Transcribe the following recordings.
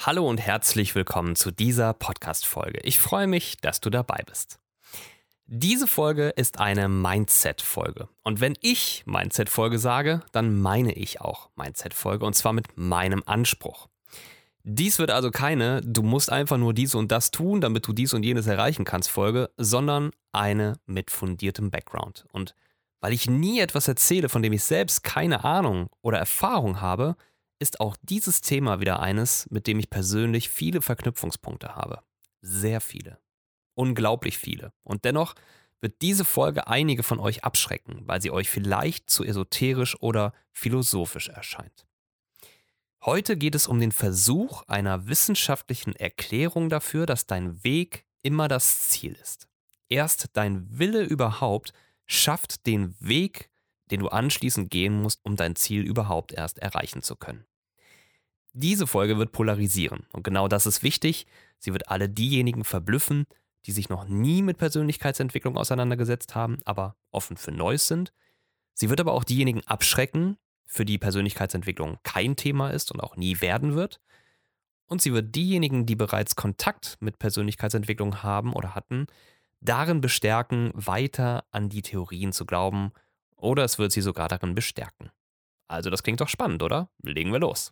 Hallo und herzlich willkommen zu dieser Podcast-Folge. Ich freue mich, dass du dabei bist. Diese Folge ist eine Mindset-Folge. Und wenn ich Mindset-Folge sage, dann meine ich auch Mindset-Folge und zwar mit meinem Anspruch. Dies wird also keine "Du musst einfach nur dies und das tun, damit du dies und jenes erreichen kannst" Folge, sondern eine mit fundiertem Background. Und weil ich nie etwas erzähle, von dem ich selbst keine Ahnung oder Erfahrung habe, ist auch dieses Thema wieder eines, mit dem ich persönlich viele Verknüpfungspunkte habe. Sehr viele. Unglaublich viele. Und dennoch wird diese Folge einige von euch abschrecken, weil sie euch vielleicht zu esoterisch oder philosophisch erscheint. Heute geht es um den Versuch einer wissenschaftlichen Erklärung dafür, dass dein Weg immer das Ziel ist. Erst dein Wille überhaupt schafft den Weg, den du anschließend gehen musst, um dein Ziel überhaupt erst erreichen zu können. Diese Folge wird polarisieren und genau das ist wichtig. Sie wird alle diejenigen verblüffen, die sich noch nie mit Persönlichkeitsentwicklung auseinandergesetzt haben, aber offen für Neues sind. Sie wird aber auch diejenigen abschrecken, für die Persönlichkeitsentwicklung kein Thema ist und auch nie werden wird. Und sie wird diejenigen, die bereits Kontakt mit Persönlichkeitsentwicklung haben oder hatten, darin bestärken, weiter an die Theorien zu glauben, oder es wird sie sogar darin bestärken. Also das klingt doch spannend, oder? Legen wir los.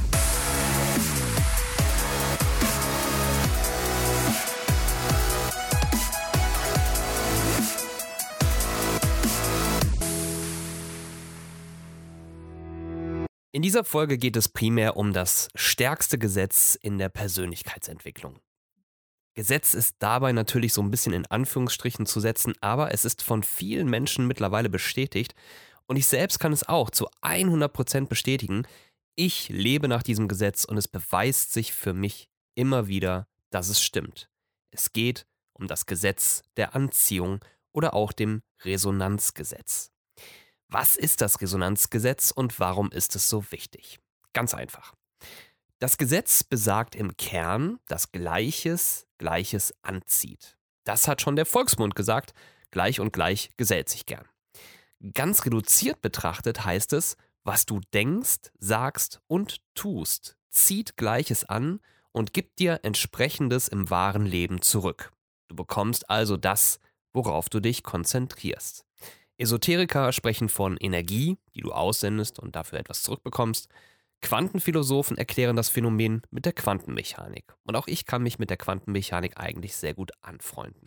In dieser Folge geht es primär um das stärkste Gesetz in der Persönlichkeitsentwicklung. Gesetz ist dabei natürlich so ein bisschen in Anführungsstrichen zu setzen, aber es ist von vielen Menschen mittlerweile bestätigt und ich selbst kann es auch zu 100% bestätigen. Ich lebe nach diesem Gesetz und es beweist sich für mich immer wieder, dass es stimmt. Es geht um das Gesetz der Anziehung oder auch dem Resonanzgesetz. Was ist das Resonanzgesetz und warum ist es so wichtig? Ganz einfach. Das Gesetz besagt im Kern, dass Gleiches Gleiches anzieht. Das hat schon der Volksmund gesagt, gleich und gleich gesellt sich gern. Ganz reduziert betrachtet heißt es, was du denkst, sagst und tust, zieht Gleiches an und gibt dir entsprechendes im wahren Leben zurück. Du bekommst also das, worauf du dich konzentrierst. Esoteriker sprechen von Energie, die du aussendest und dafür etwas zurückbekommst. Quantenphilosophen erklären das Phänomen mit der Quantenmechanik. Und auch ich kann mich mit der Quantenmechanik eigentlich sehr gut anfreunden.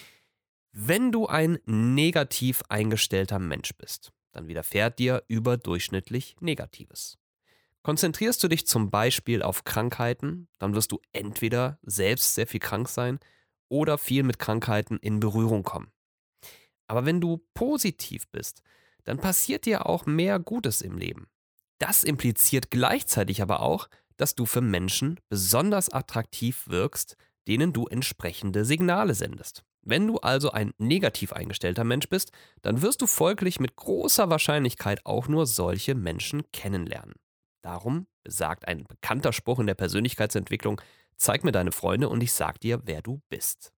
Wenn du ein negativ eingestellter Mensch bist, dann widerfährt dir überdurchschnittlich Negatives. Konzentrierst du dich zum Beispiel auf Krankheiten, dann wirst du entweder selbst sehr viel krank sein oder viel mit Krankheiten in Berührung kommen. Aber wenn du positiv bist, dann passiert dir auch mehr Gutes im Leben. Das impliziert gleichzeitig aber auch, dass du für Menschen besonders attraktiv wirkst, denen du entsprechende Signale sendest. Wenn du also ein negativ eingestellter Mensch bist, dann wirst du folglich mit großer Wahrscheinlichkeit auch nur solche Menschen kennenlernen. Darum besagt ein bekannter Spruch in der Persönlichkeitsentwicklung: Zeig mir deine Freunde und ich sag dir, wer du bist.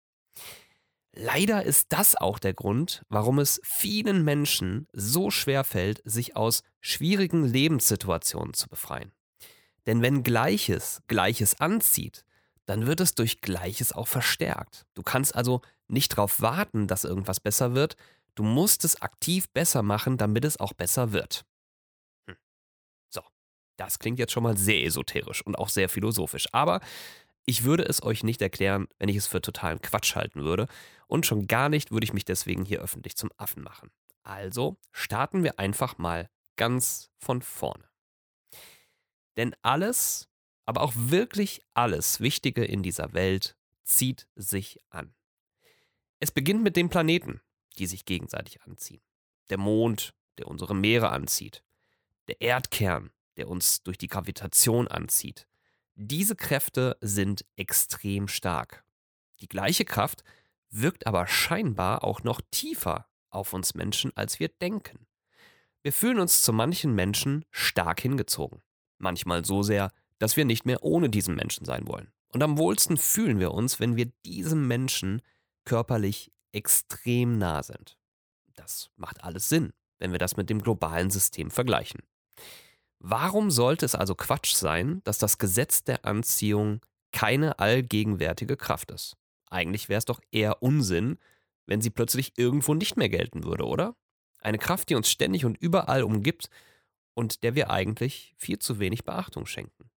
Leider ist das auch der Grund, warum es vielen Menschen so schwer fällt, sich aus schwierigen Lebenssituationen zu befreien. Denn wenn Gleiches Gleiches anzieht, dann wird es durch Gleiches auch verstärkt. Du kannst also nicht darauf warten, dass irgendwas besser wird. Du musst es aktiv besser machen, damit es auch besser wird. So, das klingt jetzt schon mal sehr esoterisch und auch sehr philosophisch. Aber ich würde es euch nicht erklären, wenn ich es für totalen Quatsch halten würde. Und schon gar nicht würde ich mich deswegen hier öffentlich zum Affen machen. Also starten wir einfach mal ganz von vorne. Denn alles, aber auch wirklich alles Wichtige in dieser Welt zieht sich an. Es beginnt mit den Planeten, die sich gegenseitig anziehen. Der Mond, der unsere Meere anzieht. Der Erdkern, der uns durch die Gravitation anzieht. Diese Kräfte sind extrem stark. Die gleiche Kraft wirkt aber scheinbar auch noch tiefer auf uns Menschen, als wir denken. Wir fühlen uns zu manchen Menschen stark hingezogen. Manchmal so sehr, dass wir nicht mehr ohne diesen Menschen sein wollen. Und am wohlsten fühlen wir uns, wenn wir diesem Menschen körperlich extrem nah sind. Das macht alles Sinn, wenn wir das mit dem globalen System vergleichen. Warum sollte es also Quatsch sein, dass das Gesetz der Anziehung keine allgegenwärtige Kraft ist? Eigentlich wäre es doch eher Unsinn, wenn sie plötzlich irgendwo nicht mehr gelten würde, oder? Eine Kraft, die uns ständig und überall umgibt und der wir eigentlich viel zu wenig Beachtung schenken.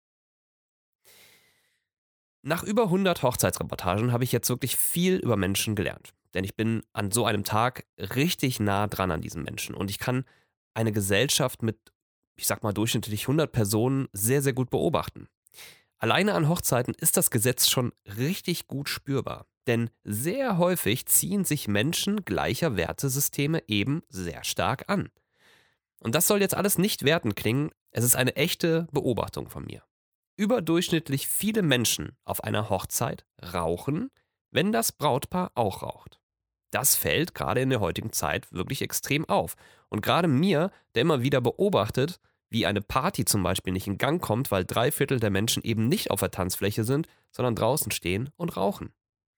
Nach über 100 Hochzeitsreportagen habe ich jetzt wirklich viel über Menschen gelernt. Denn ich bin an so einem Tag richtig nah dran an diesen Menschen. Und ich kann eine Gesellschaft mit, ich sag mal, durchschnittlich 100 Personen sehr, sehr gut beobachten. Alleine an Hochzeiten ist das Gesetz schon richtig gut spürbar. Denn sehr häufig ziehen sich Menschen gleicher Wertesysteme eben sehr stark an. Und das soll jetzt alles nicht wertend klingen, es ist eine echte Beobachtung von mir. Überdurchschnittlich viele Menschen auf einer Hochzeit rauchen, wenn das Brautpaar auch raucht. Das fällt gerade in der heutigen Zeit wirklich extrem auf. Und gerade mir, der immer wieder beobachtet, wie eine Party zum Beispiel nicht in Gang kommt, weil 3/4 der Menschen eben nicht auf der Tanzfläche sind, sondern draußen stehen und rauchen.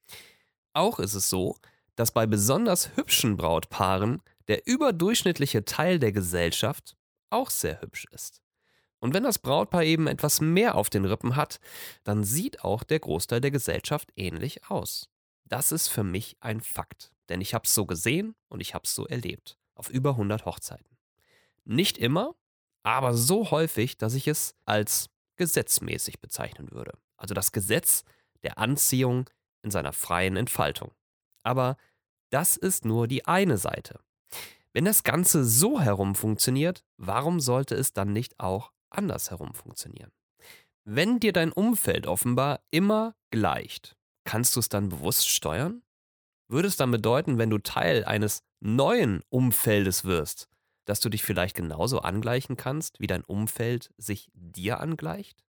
Auch ist es so, dass bei besonders hübschen Brautpaaren der überdurchschnittliche Teil der Gesellschaft auch sehr hübsch ist. Und wenn das Brautpaar eben etwas mehr auf den Rippen hat, dann sieht auch der Großteil der Gesellschaft ähnlich aus. Das ist für mich ein Fakt, denn ich habe es so gesehen und ich habe es so erlebt. Auf über 100 Hochzeiten. Nicht immer, aber so häufig, dass ich es als gesetzmäßig bezeichnen würde. Also das Gesetz der Anziehung in seiner freien Entfaltung. Aber das ist nur die eine Seite. Wenn das Ganze so herum funktioniert, warum sollte es dann nicht auch andersherum funktionieren? Wenn dir dein Umfeld offenbar immer gleicht, kannst du es dann bewusst steuern? Würde es dann bedeuten, wenn du Teil eines neuen Umfeldes wirst, dass du dich vielleicht genauso angleichen kannst, wie dein Umfeld sich dir angleicht?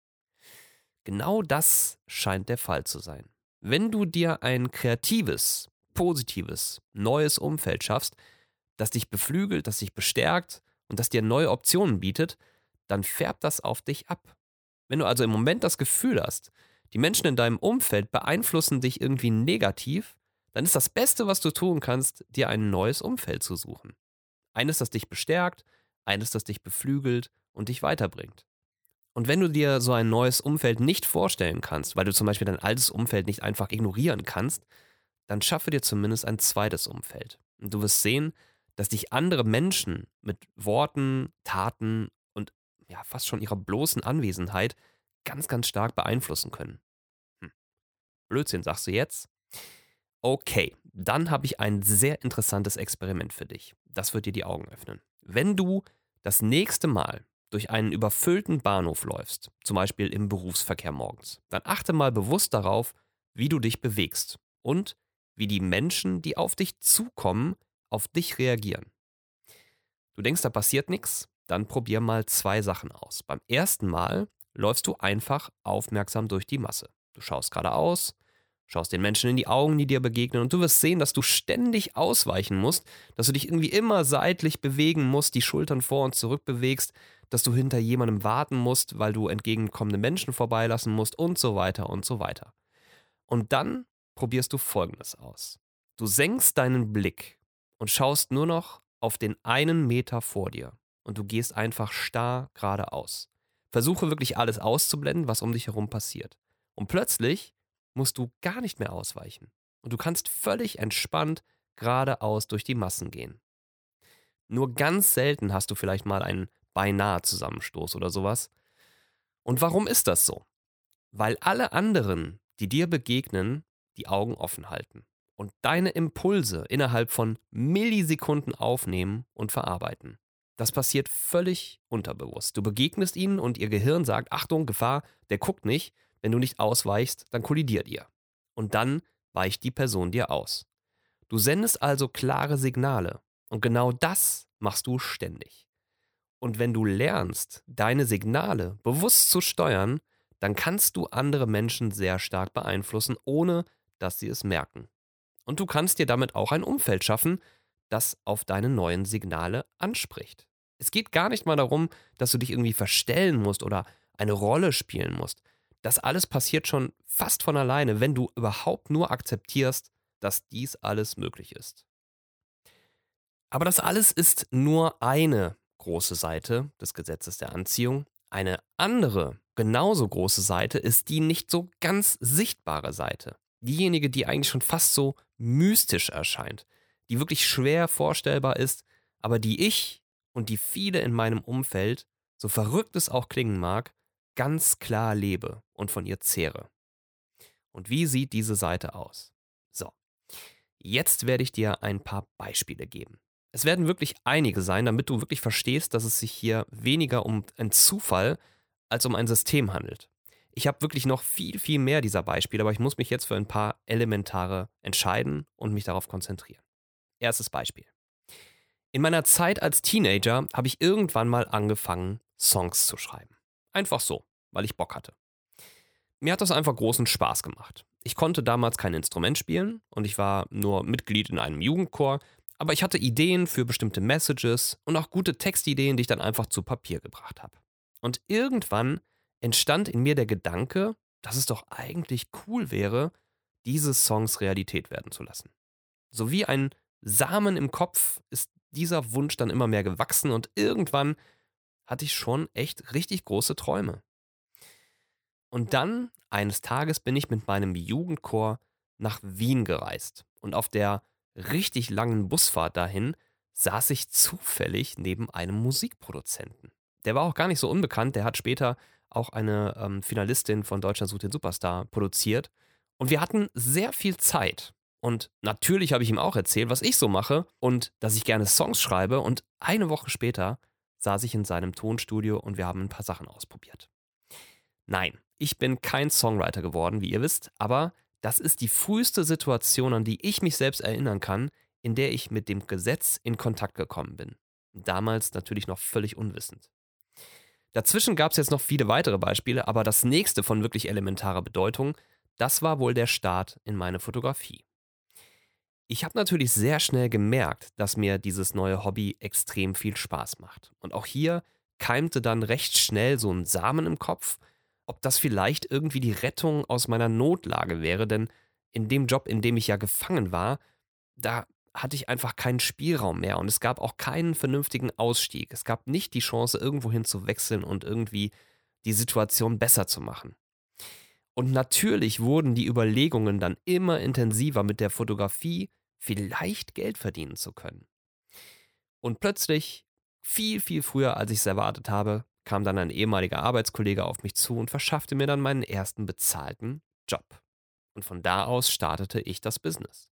Genau das scheint der Fall zu sein. Wenn du dir ein kreatives, positives, neues Umfeld schaffst, das dich beflügelt, das dich bestärkt und das dir neue Optionen bietet, dann färbt das auf dich ab. Wenn du also im Moment das Gefühl hast, die Menschen in deinem Umfeld beeinflussen dich irgendwie negativ, dann ist das Beste, was du tun kannst, dir ein neues Umfeld zu suchen. Eines, das dich bestärkt, eines, das dich beflügelt und dich weiterbringt. Und wenn du dir so ein neues Umfeld nicht vorstellen kannst, weil du zum Beispiel dein altes Umfeld nicht einfach ignorieren kannst, dann schaffe dir zumindest ein zweites Umfeld. Und du wirst sehen, dass dich andere Menschen mit Worten, Taten und ja, fast schon ihrer bloßen Anwesenheit ganz, ganz stark beeinflussen können. Hm. Blödsinn, sagst du jetzt? Okay, dann habe ich ein sehr interessantes Experiment für dich. Das wird dir die Augen öffnen. Wenn du das nächste Mal durch einen überfüllten Bahnhof läufst, zum Beispiel im Berufsverkehr morgens, dann achte mal bewusst darauf, wie du dich bewegst und wie die Menschen, die auf dich zukommen, auf dich reagieren. Du denkst, da passiert nichts? Dann probier mal zwei Sachen aus. Beim ersten Mal läufst du einfach aufmerksam durch die Masse. Du schaust geradeaus, schaust den Menschen in die Augen, die dir begegnen, und du wirst sehen, dass du ständig ausweichen musst, dass du dich irgendwie immer seitlich bewegen musst, die Schultern vor und zurück bewegst, dass du hinter jemandem warten musst, weil du entgegenkommende Menschen vorbeilassen musst und so weiter und so weiter. Und dann probierst du Folgendes aus. Du senkst deinen Blick und schaust nur noch auf den einen Meter vor dir und du gehst einfach starr geradeaus. Versuche wirklich alles auszublenden, was um dich herum passiert. Und plötzlich musst du gar nicht mehr ausweichen. Und du kannst völlig entspannt geradeaus durch die Massen gehen. Nur ganz selten hast du vielleicht mal einen beinahe Zusammenstoß oder sowas. Und warum ist das so? Weil alle anderen, die dir begegnen, die Augen offen halten und deine Impulse innerhalb von Millisekunden aufnehmen und verarbeiten. Das passiert völlig unterbewusst. Du begegnest ihnen und ihr Gehirn sagt: Achtung, Gefahr, der guckt nicht. Wenn du nicht ausweichst, dann kollidiert ihr. Und dann weicht die Person dir aus. Du sendest also klare Signale. Und genau das machst du ständig. Und wenn du lernst, deine Signale bewusst zu steuern, dann kannst du andere Menschen sehr stark beeinflussen, ohne dass sie es merken. Und du kannst dir damit auch ein Umfeld schaffen, das auf deine neuen Signale anspricht. Es geht gar nicht mal darum, dass du dich irgendwie verstellen musst oder eine Rolle spielen musst. Das alles passiert schon fast von alleine, wenn du überhaupt nur akzeptierst, dass dies alles möglich ist. Aber das alles ist nur eine große Seite des Gesetzes der Anziehung. Eine andere, genauso große Seite ist die nicht so ganz sichtbare Seite. Diejenige, die eigentlich schon fast so mystisch erscheint, die wirklich schwer vorstellbar ist, aber die ich und die viele in meinem Umfeld, so verrückt es auch klingen mag, ganz klar lebe und von ihr zehre. Und wie sieht diese Seite aus? So, jetzt werde ich dir ein paar Beispiele geben. Es werden wirklich einige sein, damit du wirklich verstehst, dass es sich hier weniger um einen Zufall als um ein System handelt. Ich habe wirklich noch viel, viel mehr dieser Beispiele, aber ich muss mich jetzt für ein paar elementare entscheiden und mich darauf konzentrieren. Erstes Beispiel. In meiner Zeit als Teenager habe ich irgendwann mal angefangen, Songs zu schreiben. Einfach so, weil ich Bock hatte. Mir hat das einfach großen Spaß gemacht. Ich konnte damals kein Instrument spielen und ich war nur Mitglied in einem Jugendchor, aber ich hatte Ideen für bestimmte Messages und auch gute Textideen, die ich dann einfach zu Papier gebracht habe. Und irgendwann entstand in mir der Gedanke, dass es doch eigentlich cool wäre, diese Songs Realität werden zu lassen. So wie ein Samen im Kopf ist dieser Wunsch dann immer mehr gewachsen und irgendwann hatte ich schon echt richtig große Träume. Und dann, eines Tages, bin ich mit meinem Jugendchor nach Wien gereist. Und auf der richtig langen Busfahrt dahin saß ich zufällig neben einem Musikproduzenten. Der war auch gar nicht so unbekannt, der hat später auch eine Finalistin von Deutschland sucht den Superstar produziert. Und wir hatten sehr viel Zeit. Und natürlich habe ich ihm auch erzählt, was ich so mache und dass ich gerne Songs schreibe. Und eine Woche später saß ich in seinem Tonstudio und wir haben ein paar Sachen ausprobiert. Nein, ich bin kein Songwriter geworden, wie ihr wisst, aber das ist die früheste Situation, an die ich mich selbst erinnern kann, in der ich mit dem Gesetz in Kontakt gekommen bin. Damals natürlich noch völlig unwissend. Dazwischen gab es jetzt noch viele weitere Beispiele, aber das nächste von wirklich elementarer Bedeutung, das war wohl der Start in meine Fotografie. Ich habe natürlich sehr schnell gemerkt, dass mir dieses neue Hobby extrem viel Spaß macht. Und auch hier keimte dann recht schnell so ein Samen im Kopf, ob das vielleicht irgendwie die Rettung aus meiner Notlage wäre, denn in dem Job, in dem ich ja gefangen war, da hatte ich einfach keinen Spielraum mehr und es gab auch keinen vernünftigen Ausstieg. Es gab nicht die Chance, irgendwohin zu wechseln und irgendwie die Situation besser zu machen. Und natürlich wurden die Überlegungen dann immer intensiver, mit der Fotografie vielleicht Geld verdienen zu können. Und plötzlich, viel, viel früher, als ich es erwartet habe, kam dann ein ehemaliger Arbeitskollege auf mich zu und verschaffte mir dann meinen ersten bezahlten Job. Und von da aus startete ich das Business.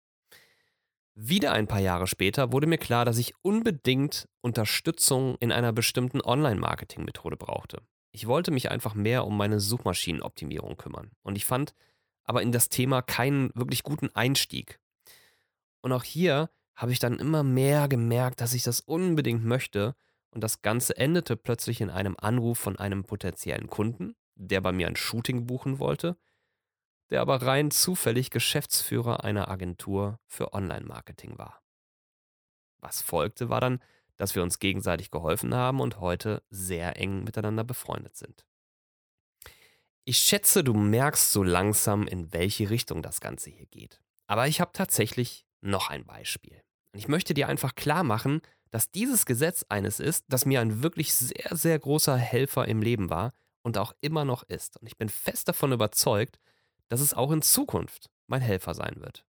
Wieder ein paar Jahre später wurde mir klar, dass ich unbedingt Unterstützung in einer bestimmten Online-Marketing-Methode brauchte. Ich wollte mich einfach mehr um meine Suchmaschinenoptimierung kümmern. Und ich fand aber in das Thema keinen wirklich guten Einstieg. Und auch hier habe ich dann immer mehr gemerkt, dass ich das unbedingt möchte. Und das Ganze endete plötzlich in einem Anruf von einem potenziellen Kunden, der bei mir ein Shooting buchen wollte, der aber rein zufällig Geschäftsführer einer Agentur für Online-Marketing war. Was folgte, war dann, dass wir uns gegenseitig geholfen haben und heute sehr eng miteinander befreundet sind. Ich schätze, du merkst so langsam, in welche Richtung das Ganze hier geht. Aber ich habe tatsächlich noch ein Beispiel. Und ich möchte dir einfach klar machen, dass dieses Gesetz eines ist, das mir ein wirklich sehr, sehr großer Helfer im Leben war und auch immer noch ist. Und ich bin fest davon überzeugt, dass es auch in Zukunft mein Helfer sein wird.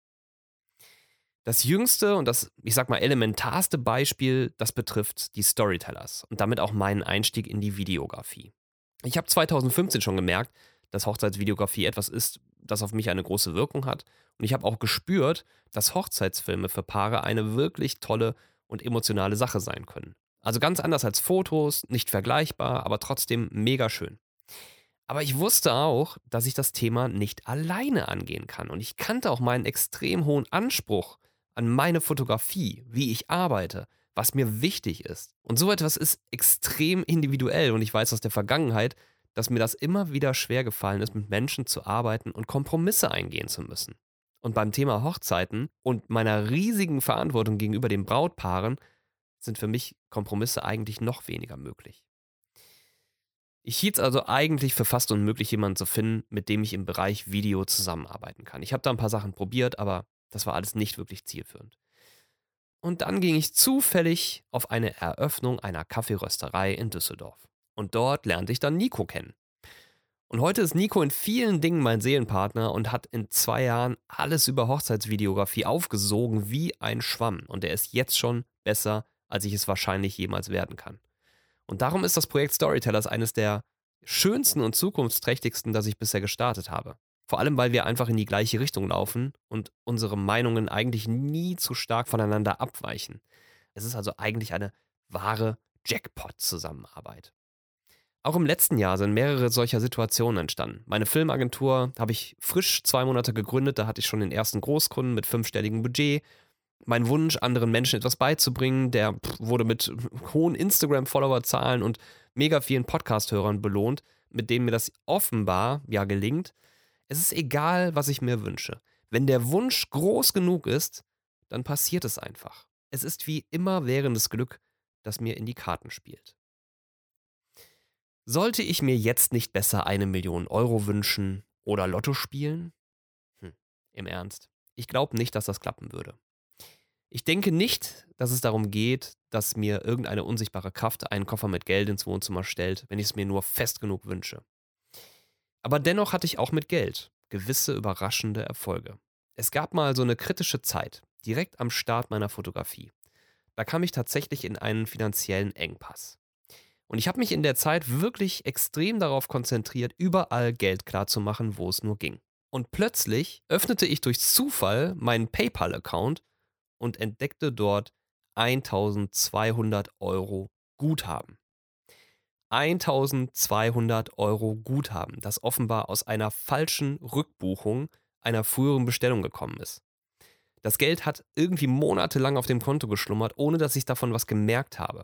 Das jüngste und das, ich sag mal, elementarste Beispiel, das betrifft die Storytellers und damit auch meinen Einstieg in die Videografie. Ich habe 2015 schon gemerkt, dass Hochzeitsvideografie etwas ist, das auf mich eine große Wirkung hat. Und ich habe auch gespürt, dass Hochzeitsfilme für Paare eine wirklich tolle und emotionale Sache sein können. Also ganz anders als Fotos, nicht vergleichbar, aber trotzdem mega schön. Aber ich wusste auch, dass ich das Thema nicht alleine angehen kann. Und ich kannte auch meinen extrem hohen Anspruch an meine Fotografie, wie ich arbeite, was mir wichtig ist. Und so etwas ist extrem individuell. Und ich weiß aus der Vergangenheit, dass mir das immer wieder schwer gefallen ist, mit Menschen zu arbeiten und Kompromisse eingehen zu müssen. Und beim Thema Hochzeiten und meiner riesigen Verantwortung gegenüber den Brautpaaren sind für mich Kompromisse eigentlich noch weniger möglich. Ich hielt es also eigentlich für fast unmöglich, jemanden zu finden, mit dem ich im Bereich Video zusammenarbeiten kann. Ich habe da ein paar Sachen probiert, aber das war alles nicht wirklich zielführend. Und dann ging ich zufällig auf eine Eröffnung einer Kaffeerösterei in Düsseldorf. Und dort lernte ich dann Nico kennen. Und heute ist Nico in vielen Dingen mein Seelenpartner und hat in 2 Jahren alles über Hochzeitsvideografie aufgesogen wie ein Schwamm. Und er ist jetzt schon besser, als ich es wahrscheinlich jemals werden kann. Und darum ist das Projekt Storytellers eines der schönsten und zukunftsträchtigsten, das ich bisher gestartet habe. Vor allem, weil wir einfach in die gleiche Richtung laufen und unsere Meinungen eigentlich nie zu stark voneinander abweichen. Es ist also eigentlich eine wahre Jackpot-Zusammenarbeit. Auch im letzten Jahr sind mehrere solcher Situationen entstanden. Meine Filmagentur habe ich frisch 2 Monate gegründet, da hatte ich schon den ersten Großkunden mit 5-stelligem Budget. Mein Wunsch, anderen Menschen etwas beizubringen, der wurde mit hohen Instagram-Follower-Zahlen und mega vielen Podcast-Hörern belohnt, mit denen mir das offenbar ja gelingt. Es ist egal, was ich mir wünsche. Wenn der Wunsch groß genug ist, dann passiert es einfach. Es ist wie immerwährendes Glück, das mir in die Karten spielt. Sollte ich mir jetzt nicht besser 1 Million Euro wünschen oder Lotto spielen? Im Ernst. Ich glaube nicht, dass das klappen würde. Ich denke nicht, dass es darum geht, dass mir irgendeine unsichtbare Kraft einen Koffer mit Geld ins Wohnzimmer stellt, wenn ich es mir nur fest genug wünsche. Aber dennoch hatte ich auch mit Geld gewisse überraschende Erfolge. Es gab mal so eine kritische Zeit, direkt am Start meiner Fotografie. Da kam ich tatsächlich in einen finanziellen Engpass. Und ich habe mich in der Zeit wirklich extrem darauf konzentriert, überall Geld klarzumachen, wo es nur ging. Und plötzlich öffnete ich durch Zufall meinen PayPal-Account und entdeckte dort 1.200 € Guthaben. 1.200 € Guthaben, das offenbar aus einer falschen Rückbuchung einer früheren Bestellung gekommen ist. Das Geld hat irgendwie monatelang auf dem Konto geschlummert, ohne dass ich davon was gemerkt habe.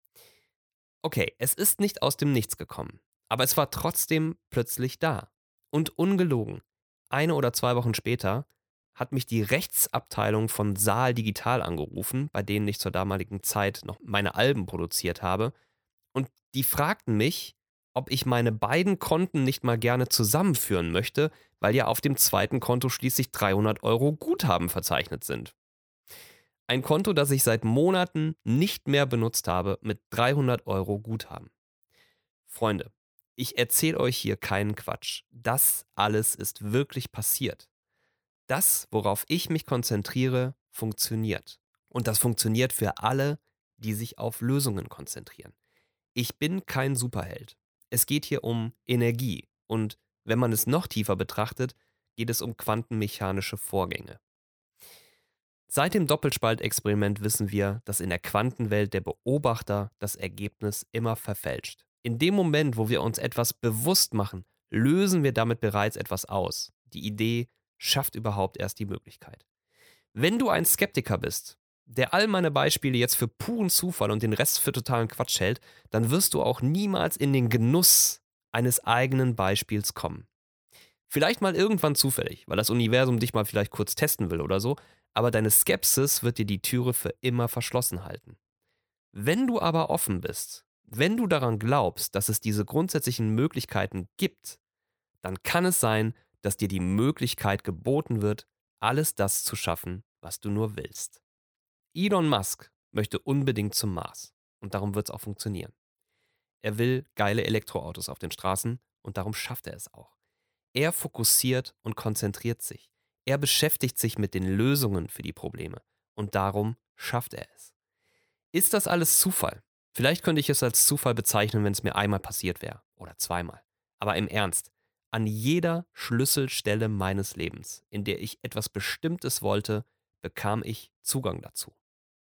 Okay, es ist nicht aus dem Nichts gekommen, aber es war trotzdem plötzlich da. Und ungelogen, 1 oder 2 Wochen später hat mich die Rechtsabteilung von Saal Digital angerufen, bei denen ich zur damaligen Zeit noch meine Alben produziert habe. Und die fragten mich, ob ich meine beiden Konten nicht mal gerne zusammenführen möchte, weil ja auf dem zweiten Konto schließlich 300 € Guthaben verzeichnet sind. Ein Konto, das ich seit Monaten nicht mehr benutzt habe, mit 300 € Guthaben. Freunde, ich erzähle euch hier keinen Quatsch. Das alles ist wirklich passiert. Das, worauf ich mich konzentriere, funktioniert. Und das funktioniert für alle, die sich auf Lösungen konzentrieren. Ich bin kein Superheld. Es geht hier um Energie. Und wenn man es noch tiefer betrachtet, geht es um quantenmechanische Vorgänge. Seit dem Doppelspaltexperiment wissen wir, dass in der Quantenwelt der Beobachter das Ergebnis immer verfälscht. In dem Moment, wo wir uns etwas bewusst machen, lösen wir damit bereits etwas aus. Die Idee schafft überhaupt erst die Möglichkeit. Wenn du ein Skeptiker bist, der all meine Beispiele jetzt für puren Zufall und den Rest für totalen Quatsch hält, dann wirst du auch niemals in den Genuss eines eigenen Beispiels kommen. Vielleicht mal irgendwann zufällig, weil das Universum dich mal vielleicht kurz testen will oder so, aber deine Skepsis wird dir die Türe für immer verschlossen halten. Wenn du aber offen bist, wenn du daran glaubst, dass es diese grundsätzlichen Möglichkeiten gibt, dann kann es sein, dass dir die Möglichkeit geboten wird, alles das zu schaffen, was du nur willst. Elon Musk möchte unbedingt zum Mars und darum wird es auch funktionieren. Er will geile Elektroautos auf den Straßen und darum schafft er es auch. Er fokussiert und konzentriert sich. Er beschäftigt sich mit den Lösungen für die Probleme und darum schafft er es. Ist das alles Zufall? Vielleicht könnte ich es als Zufall bezeichnen, wenn es mir einmal passiert wäre oder zweimal. Aber im Ernst, an jeder Schlüsselstelle meines Lebens, in der ich etwas Bestimmtes wollte, bekam ich Zugang dazu.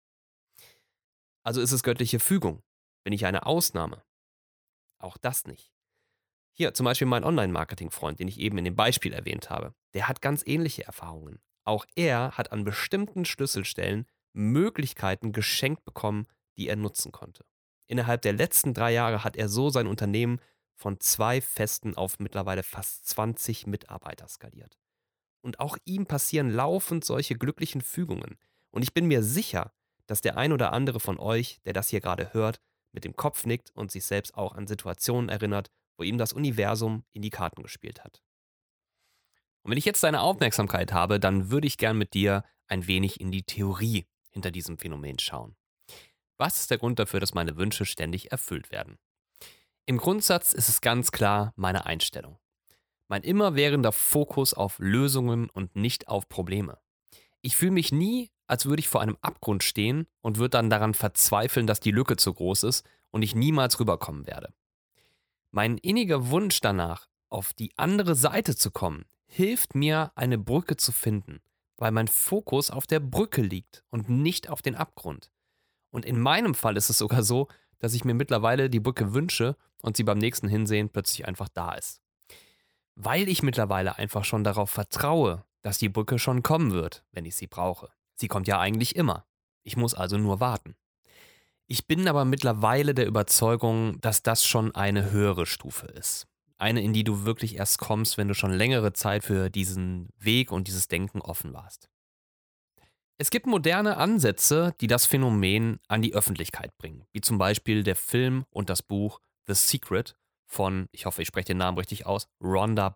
Also ist es göttliche Fügung? Bin ich eine Ausnahme? Auch das nicht. Hier zum Beispiel mein Online-Marketing-Freund, den ich eben in dem Beispiel erwähnt habe. Der hat ganz ähnliche Erfahrungen. Auch er hat an bestimmten Schlüsselstellen Möglichkeiten geschenkt bekommen, die er nutzen konnte. Innerhalb der letzten 3 Jahre hat er so sein Unternehmen von 2 Festen auf mittlerweile fast 20 Mitarbeiter skaliert. Und auch ihm passieren laufend solche glücklichen Fügungen. Und ich bin mir sicher, dass der ein oder andere von euch, der das hier gerade hört, mit dem Kopf nickt und sich selbst auch an Situationen erinnert, wo ihm das Universum in die Karten gespielt hat. Und wenn ich jetzt deine Aufmerksamkeit habe, dann würde ich gern mit dir ein wenig in die Theorie hinter diesem Phänomen schauen. Was ist der Grund dafür, dass meine Wünsche ständig erfüllt werden? Im Grundsatz ist es ganz klar meine Einstellung. Mein immerwährender Fokus auf Lösungen und nicht auf Probleme. Ich fühle mich nie, als würde ich vor einem Abgrund stehen und würde dann daran verzweifeln, dass die Lücke zu groß ist und ich niemals rüberkommen werde. Mein inniger Wunsch danach, auf die andere Seite zu kommen, hilft mir, eine Brücke zu finden, weil mein Fokus auf der Brücke liegt und nicht auf den Abgrund. Und in meinem Fall ist es sogar so, dass ich mir mittlerweile die Brücke wünsche und sie beim nächsten Hinsehen plötzlich einfach da ist. Weil ich mittlerweile einfach schon darauf vertraue, dass die Brücke schon kommen wird, wenn ich sie brauche. Sie kommt ja eigentlich immer. Ich muss also nur warten. Ich bin aber mittlerweile der Überzeugung, dass das schon eine höhere Stufe ist. Eine, in die du wirklich erst kommst, wenn du schon längere Zeit für diesen Weg und dieses Denken offen warst. Es gibt moderne Ansätze, die das Phänomen an die Öffentlichkeit bringen, wie zum Beispiel der Film und das Buch The Secret von, ich hoffe, ich spreche den Namen richtig aus, Rhonda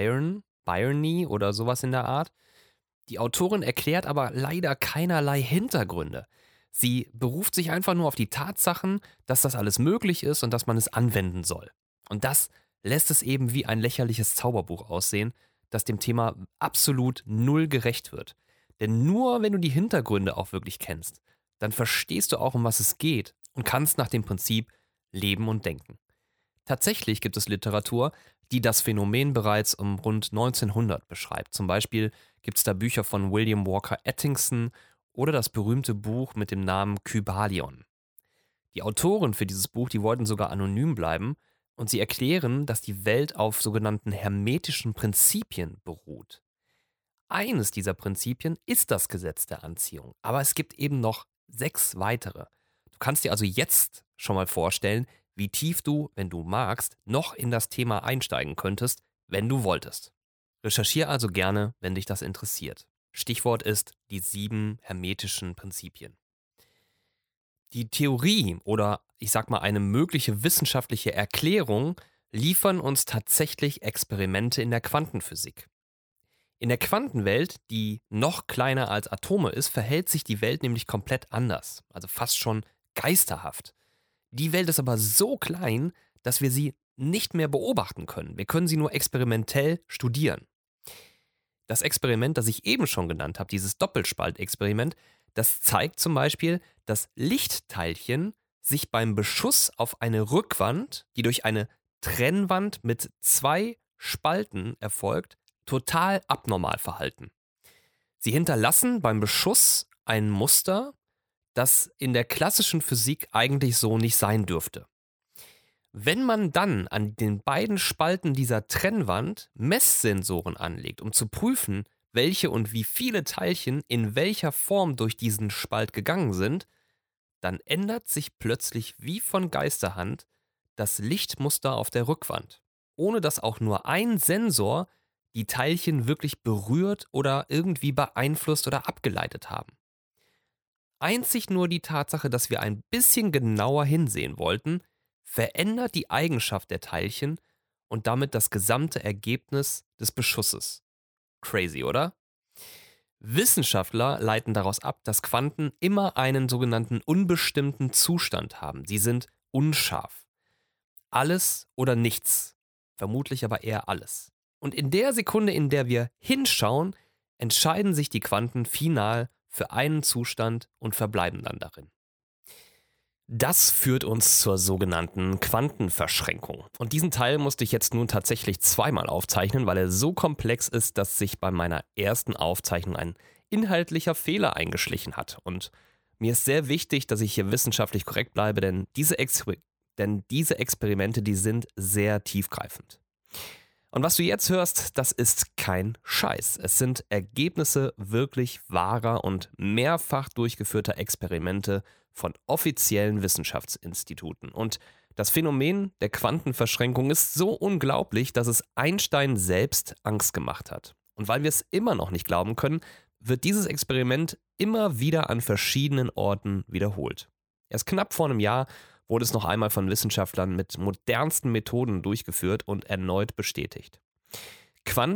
Byrne oder sowas in der Art. Die Autorin erklärt aber leider keinerlei Hintergründe. Sie beruft sich einfach nur auf die Tatsachen, dass das alles möglich ist und dass man es anwenden soll. Und das lässt es eben wie ein lächerliches Zauberbuch aussehen, das dem Thema absolut null gerecht wird. Denn nur wenn du die Hintergründe auch wirklich kennst, dann verstehst du auch, um was es geht und kannst nach dem Prinzip leben und denken. Tatsächlich gibt es Literatur, die das Phänomen bereits um rund 1900 beschreibt. Zum Beispiel gibt es da Bücher von William Walker Atkinson oder das berühmte Buch mit dem Namen Kybalion. Die Autoren für dieses Buch, die wollten sogar anonym bleiben und sie erklären, dass die Welt auf sogenannten hermetischen Prinzipien beruht. Eines dieser Prinzipien ist das Gesetz der Anziehung, aber es gibt eben noch 6 weitere. Du kannst dir also jetzt schon mal vorstellen, wie tief du, wenn du magst, noch in das Thema einsteigen könntest, wenn du wolltest. Recherchiere also gerne, wenn dich das interessiert. Stichwort ist die 7 hermetischen Prinzipien. Die Theorie oder ich sag mal eine mögliche wissenschaftliche Erklärung liefern uns tatsächlich Experimente in der Quantenphysik. In der Quantenwelt, die noch kleiner als Atome ist, verhält sich die Welt nämlich komplett anders, also fast schon geisterhaft. Die Welt ist aber so klein, dass wir sie nicht mehr beobachten können. Wir können sie nur experimentell studieren. Das Experiment, das ich eben schon genannt habe, dieses Doppelspaltexperiment, das zeigt zum Beispiel, dass Lichtteilchen sich beim Beschuss auf eine Rückwand, die durch eine Trennwand mit 2 Spalten erfolgt, total abnormal verhalten. Sie hinterlassen beim Beschuss ein Muster, das in der klassischen Physik eigentlich so nicht sein dürfte. Wenn man dann an den beiden Spalten dieser Trennwand Messsensoren anlegt, um zu prüfen, welche und wie viele Teilchen in welcher Form durch diesen Spalt gegangen sind, dann ändert sich plötzlich wie von Geisterhand das Lichtmuster auf der Rückwand, ohne dass auch nur ein Sensor die Teilchen wirklich berührt oder irgendwie beeinflusst oder abgeleitet haben. Einzig nur die Tatsache, dass wir ein bisschen genauer hinsehen wollten, verändert die Eigenschaft der Teilchen und damit das gesamte Ergebnis des Beschusses. Crazy, oder? Wissenschaftler leiten daraus ab, dass Quanten immer einen sogenannten unbestimmten Zustand haben. Sie sind unscharf. Alles oder nichts. Vermutlich aber eher alles. Und in der Sekunde, in der wir hinschauen, entscheiden sich die Quanten final für einen Zustand und verbleiben dann darin. Das führt uns zur sogenannten Quantenverschränkung. Und diesen Teil musste ich jetzt nun tatsächlich zweimal aufzeichnen, weil er so komplex ist, dass sich bei meiner ersten Aufzeichnung ein inhaltlicher Fehler eingeschlichen hat. Und mir ist sehr wichtig, dass ich hier wissenschaftlich korrekt bleibe, denn diese Experimente, die sind sehr tiefgreifend. Und was du jetzt hörst, das ist kein Scheiß. Es sind Ergebnisse wirklich wahrer und mehrfach durchgeführter Experimente von offiziellen Wissenschaftsinstituten. Und das Phänomen der Quantenverschränkung ist so unglaublich, dass es Einstein selbst Angst gemacht hat. Und weil wir es immer noch nicht glauben können, wird dieses Experiment immer wieder an verschiedenen Orten wiederholt. Erst knapp vor einem Jahr wurde es noch einmal von Wissenschaftlern mit modernsten Methoden durchgeführt und erneut bestätigt.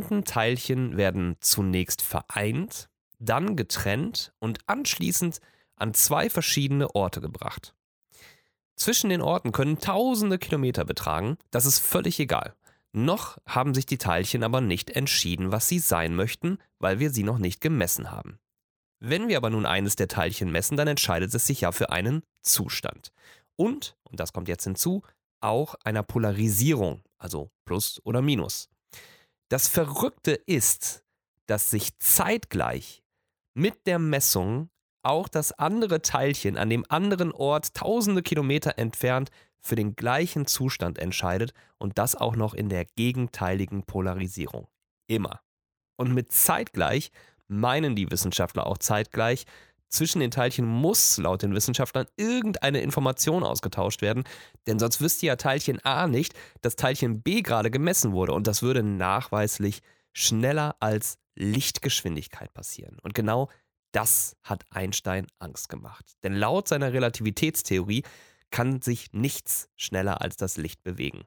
Quantenteilchen werden zunächst vereint, dann getrennt und anschließend an 2 verschiedene Orte gebracht. Zwischen den Orten können tausende Kilometer betragen, das ist völlig egal. Noch haben sich die Teilchen aber nicht entschieden, was sie sein möchten, weil wir sie noch nicht gemessen haben. Wenn wir aber nun eines der Teilchen messen, dann entscheidet es sich ja für einen Zustand. Und das kommt jetzt hinzu, auch einer Polarisierung, also Plus oder Minus. Das Verrückte ist, dass sich zeitgleich mit der Messung auch das andere Teilchen an dem anderen Ort tausende Kilometer entfernt für den gleichen Zustand entscheidet und das auch noch in der gegenteiligen Polarisierung. Immer. Und mit zeitgleich meinen die Wissenschaftler auch zeitgleich, zwischen den Teilchen muss laut den Wissenschaftlern irgendeine Information ausgetauscht werden, denn sonst wüsste ja Teilchen A nicht, dass Teilchen B gerade gemessen wurde und das würde nachweislich schneller als Lichtgeschwindigkeit passieren. Und genau das hat Einstein Angst gemacht. Denn laut seiner Relativitätstheorie kann sich nichts schneller als das Licht bewegen.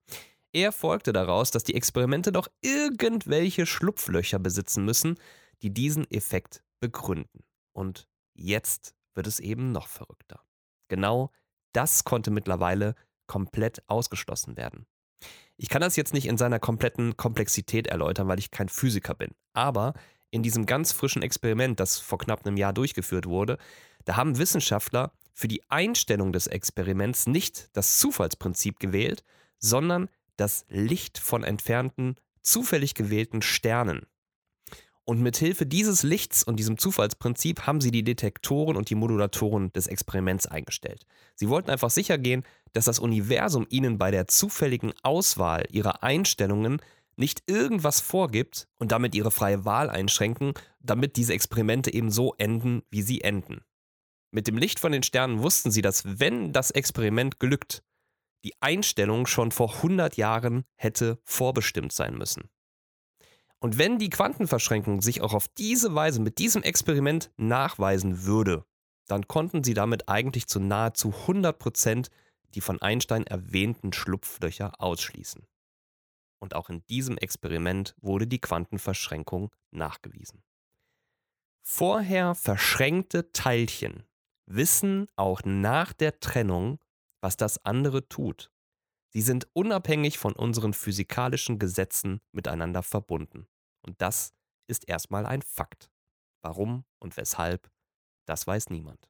Er folgte daraus, dass die Experimente doch irgendwelche Schlupflöcher besitzen müssen, die diesen Effekt begründen. Und jetzt wird es eben noch verrückter. Genau das konnte mittlerweile komplett ausgeschlossen werden. Ich kann das jetzt nicht in seiner kompletten Komplexität erläutern, weil ich kein Physiker bin. Aber in diesem ganz frischen Experiment, das vor knapp einem Jahr durchgeführt wurde, da haben Wissenschaftler für die Einstellung des Experiments nicht das Zufallsprinzip gewählt, sondern das Licht von entfernten, zufällig gewählten Sternen. Und mit Hilfe dieses Lichts und diesem Zufallsprinzip haben sie die Detektoren und die Modulatoren des Experiments eingestellt. Sie wollten einfach sicher gehen, dass das Universum ihnen bei der zufälligen Auswahl ihrer Einstellungen nicht irgendwas vorgibt und damit ihre freie Wahl einschränken, damit diese Experimente eben so enden, wie sie enden. Mit dem Licht von den Sternen wussten sie, dass wenn das Experiment glückt, die Einstellung schon vor 100 Jahren hätte vorbestimmt sein müssen. Und wenn die Quantenverschränkung sich auch auf diese Weise mit diesem Experiment nachweisen würde, dann konnten sie damit eigentlich zu nahezu 100% die von Einstein erwähnten Schlupflöcher ausschließen. Und auch in diesem Experiment wurde die Quantenverschränkung nachgewiesen. Vorher verschränkte Teilchen wissen auch nach der Trennung, was das andere tut. Sie sind unabhängig von unseren physikalischen Gesetzen miteinander verbunden. Und das ist erstmal ein Fakt. Warum und weshalb, das weiß niemand.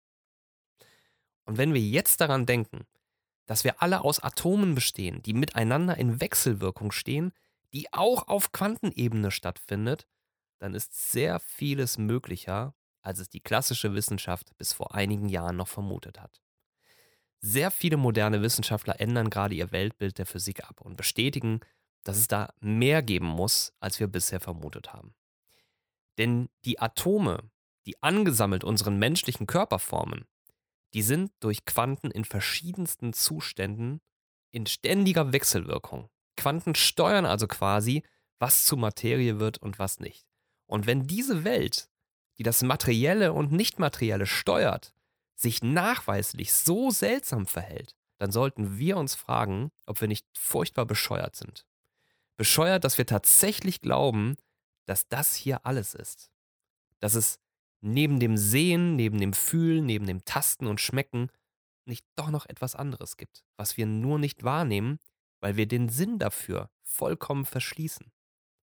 Und wenn wir jetzt daran denken, dass wir alle aus Atomen bestehen, die miteinander in Wechselwirkung stehen, die auch auf Quantenebene stattfindet, dann ist sehr vieles möglicher, als es die klassische Wissenschaft bis vor einigen Jahren noch vermutet hat. Sehr viele moderne Wissenschaftler ändern gerade ihr Weltbild der Physik ab und bestätigen, dass es da mehr geben muss, als wir bisher vermutet haben. Denn die Atome, die angesammelt unseren menschlichen Körper formen, die sind durch Quanten in verschiedensten Zuständen in ständiger Wechselwirkung. Quanten steuern also quasi, was zu Materie wird und was nicht. Und wenn diese Welt, die das Materielle und Nichtmaterielle steuert, sich nachweislich so seltsam verhält, dann sollten wir uns fragen, ob wir nicht furchtbar bescheuert sind. Bescheuert, dass wir tatsächlich glauben, dass das hier alles ist. Dass es neben dem Sehen, neben dem Fühlen, neben dem Tasten und Schmecken nicht doch noch etwas anderes gibt, was wir nur nicht wahrnehmen, weil wir den Sinn dafür vollkommen verschließen.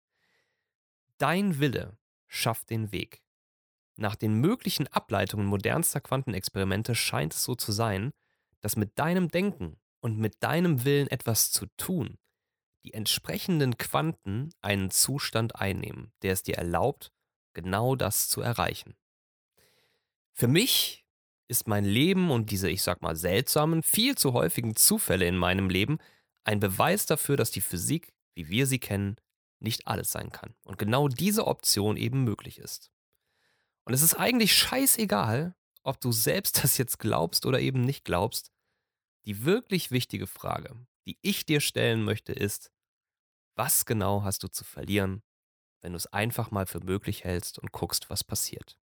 Dein Wille schafft den Weg. Nach den möglichen Ableitungen modernster Quantenexperimente scheint es so zu sein, dass mit deinem Denken und mit deinem Willen etwas zu tun, die entsprechenden Quanten einen Zustand einnehmen, der es dir erlaubt, genau das zu erreichen. Für mich ist mein Leben und diese, ich sag mal, seltsamen, viel zu häufigen Zufälle in meinem Leben ein Beweis dafür, dass die Physik, wie wir sie kennen, nicht alles sein kann. Und genau diese Option eben möglich ist. Und es ist eigentlich scheißegal, ob du selbst das jetzt glaubst oder eben nicht glaubst. Die wirklich wichtige Frage, die ich dir stellen möchte, ist, was genau hast du zu verlieren, wenn du es einfach mal für möglich hältst und guckst, was passiert?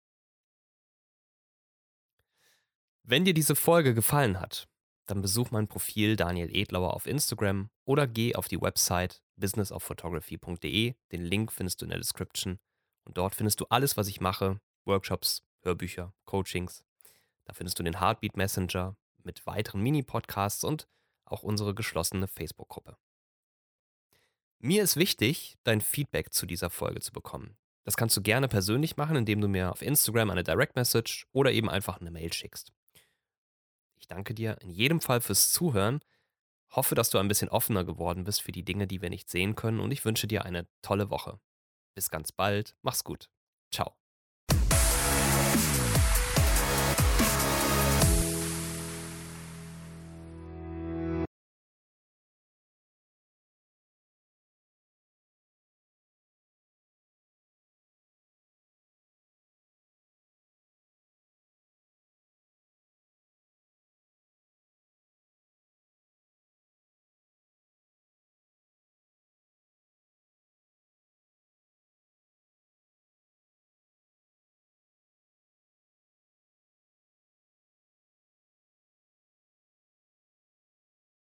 Wenn dir diese Folge gefallen hat, dann besuch mein Profil Daniel Edlauer auf Instagram oder geh auf die Website businessofphotography.de. Den Link findest du in der Description und dort findest du alles, was ich mache, Workshops, Hörbücher, Coachings. Da findest du den Heartbeat Messenger mit weiteren Mini-Podcasts und auch unsere geschlossene Facebook-Gruppe. Mir ist wichtig, dein Feedback zu dieser Folge zu bekommen. Das kannst du gerne persönlich machen, indem du mir auf Instagram eine Direct Message oder eben einfach eine Mail schickst. Ich danke dir in jedem Fall fürs Zuhören, hoffe, dass du ein bisschen offener geworden bist für die Dinge, die wir nicht sehen können und ich wünsche dir eine tolle Woche. Bis ganz bald, mach's gut. Ciao.